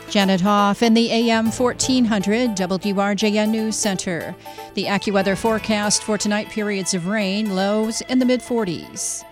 Janet Hoff in the AM 1400 WRJN News Center. The AccuWeather forecast for tonight: periods of rain, lows in the mid-40s.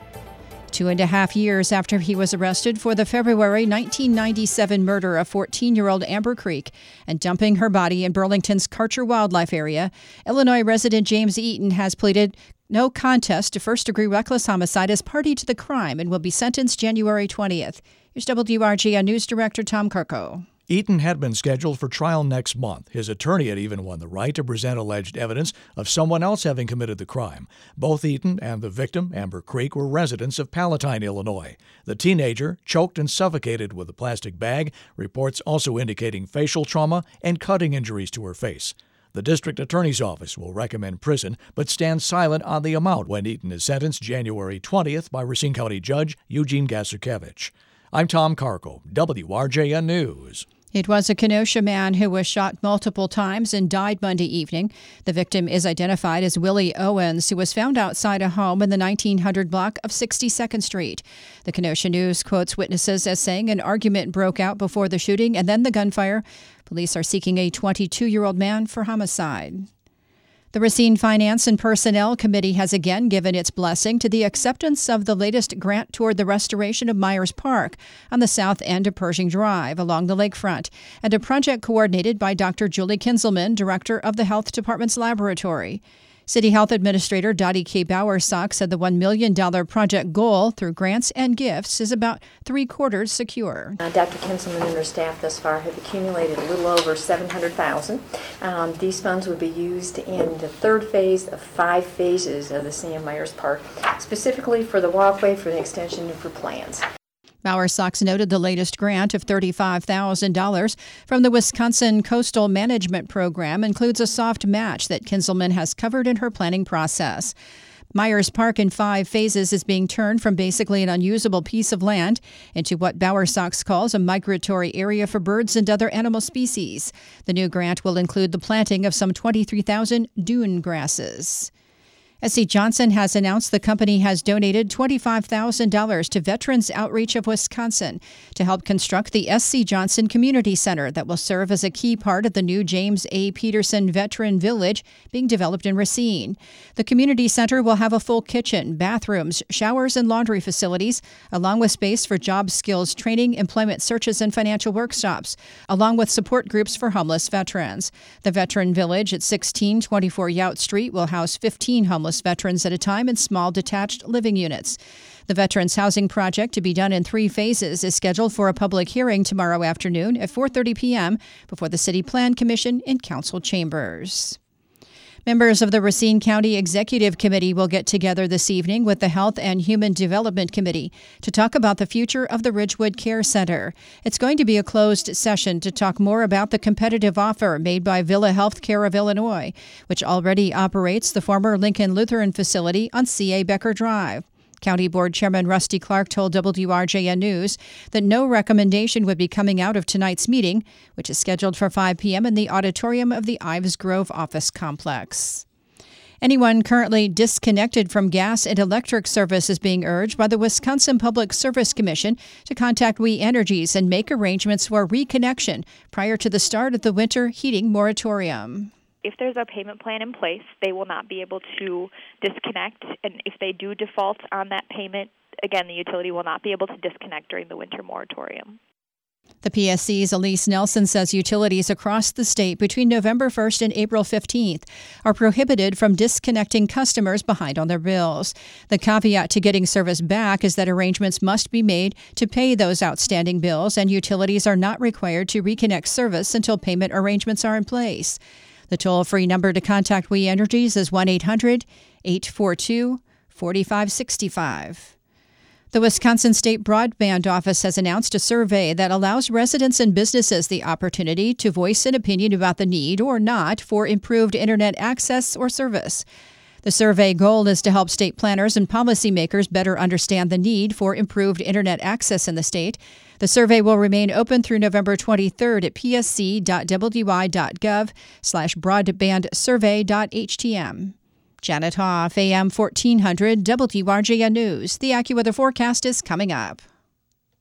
2.5 years after he was arrested for the February 1997 murder of 14-year-old Amber Creek and dumping her body in Burlington's Karcher Wildlife Area, Illinois resident James Eaton has pleaded no contest to first-degree reckless homicide as party to the crime and will be sentenced January 20th. Here's WRJN News Director Tom Karko. Eaton had been scheduled for trial next month. His attorney had even won the right to present alleged evidence of someone else having committed the crime. Both Eaton and the victim, Amber Creek, were residents of Palatine, Illinois. The teenager choked and suffocated with a plastic bag, reports also indicating facial trauma and cutting injuries to her face. The district attorney's office will recommend prison, but stand silent on the amount when Eaton is sentenced January 20th by Racine County Judge Eugene Gasarkevich. I'm Tom Karko, WRJN News. It was a Kenosha man who was shot multiple times and died Monday evening. The victim is identified as Willie Owens, who was found outside a home in the 1900 block of 62nd Street. The Kenosha News quotes witnesses as saying an argument broke out before the shooting and then the gunfire. Police are seeking a 22-year-old man for homicide. The Racine Finance and Personnel Committee has again given its blessing to the acceptance of the latest grant toward the restoration of Myers Park on the south end of Pershing Drive along the lakefront, and a project coordinated by Dr. Julie Kinzelman, director of the Health Department's laboratory. City Health Administrator Dottie K. Bowersock said the $1 million project goal through grants and gifts is about three-quarters secure. Dr. Kinzelman and her staff thus far have accumulated a little over $700,000. These funds would be used in the third phase of 5 phases of the Sam Myers Park, specifically for the walkway, for the extension, and for plans. Bowersock noted the latest grant of $35,000 from the Wisconsin Coastal Management Program includes a soft match that Kinzelman has covered in her planning process. Myers Park in 5 phases is being turned from basically an unusable piece of land into what Bowersock calls a migratory area for birds and other animal species. The new grant will include the planting of some 23,000 dune grasses. S.C. Johnson has announced the company has donated $25,000 to Veterans Outreach of Wisconsin to help construct the S.C. Johnson Community Center that will serve as a key part of the new James A. Peterson Veteran Village being developed in Racine. The community center will have a full kitchen, bathrooms, showers, and laundry facilities, along with space for job skills training, employment searches, and financial workshops, along with support groups for homeless veterans. The Veteran Village at 1624 Yount Street will house 15 homeless veterans at a time in small detached living units. The Veterans Housing Project, to be done in 3 phases, is scheduled for a public hearing tomorrow afternoon at 4:30 p.m. before the City Plan Commission in council chambers. Members of the Racine County Executive Committee will get together this evening with the Health and Human Development Committee to talk about the future of the Ridgewood Care Center. It's going to be a closed session to talk more about the competitive offer made by Villa Healthcare of Illinois, which already operates the former Lincoln Lutheran facility on C.A. Becker Drive. County Board Chairman Rusty Clark told WRJN News that no recommendation would be coming out of tonight's meeting, which is scheduled for 5 p.m. in the auditorium of the Ives Grove office complex. Anyone currently disconnected from gas and electric service is being urged by the Wisconsin Public Service Commission to contact We Energies and make arrangements for reconnection prior to the start of the winter heating moratorium. If there's a payment plan in place, they will not be able to disconnect. And if they do default on that payment, again, the utility will not be able to disconnect during the winter moratorium. The PSC's Elise Nelson says utilities across the state between November 1st and April 15th are prohibited from disconnecting customers behind on their bills. The caveat to getting service back is that arrangements must be made to pay those outstanding bills, and utilities are not required to reconnect service until payment arrangements are in place. The toll-free number to contact We Energies is 1-800-842-4565. The Wisconsin State Broadband Office has announced a survey that allows residents and businesses the opportunity to voice an opinion about the need or not for improved Internet access or service. The survey goal is to help state planners and policymakers better understand the need for improved Internet access in the state. The survey will remain open through November 23rd at psc.wi.gov/broadbandsurvey.htm. Janet Hoff, AM 1400 WRJN News. The AccuWeather forecast is coming up.